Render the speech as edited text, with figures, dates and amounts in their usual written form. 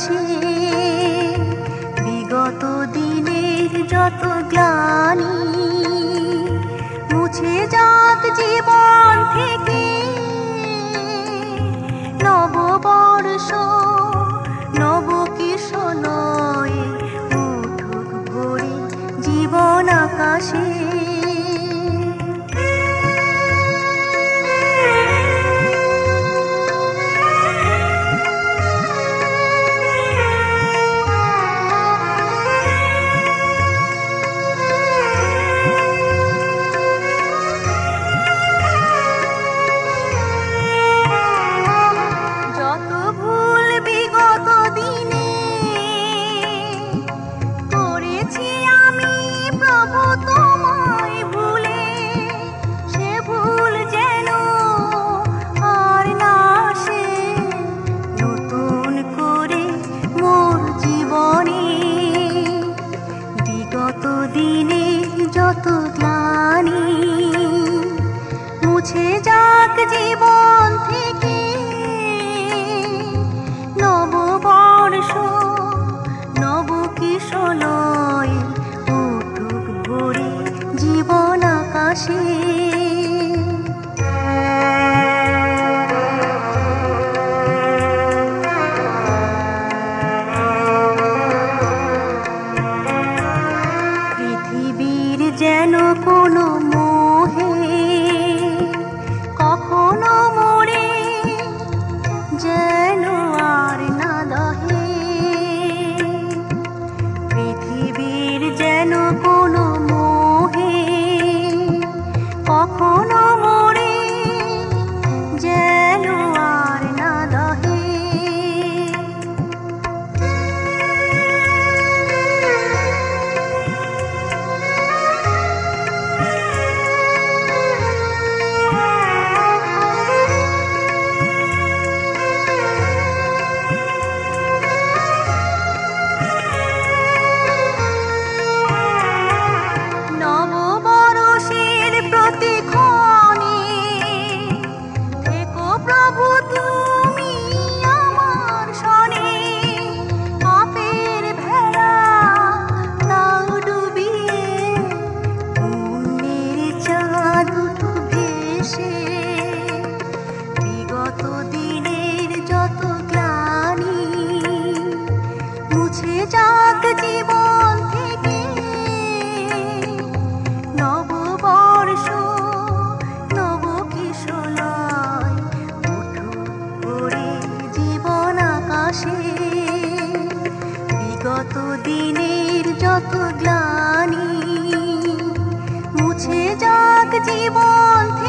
আকাশে বিগত দিনের যত গ্লানি মুছে যাক জীবন থেকে। নববর্ষ নব কিশোরয়ে উঠুক ভরে জীবন আকাশে। দিনে যত গ্লানি মুছে যাক জীবন থেকে। নববর্ষ নব কিশোরয়ে উঠুক ভরে জীবন আকাশে। যেন কোনো মোহে কখনো মরে যেন আর না দহে। পৃথিবীর যেন কোনো মোহে কখনো মরে যেন আর না দহে। বিগত দিনের যত গ্লানি মুছে যাক জীবন থেকে। নববর্ষ নব কিশোরয়ে উঠুক ভরে জীবন আকাশে। বিগত দিনের যত গ্লানি মুছে যাক জীবন থেকে।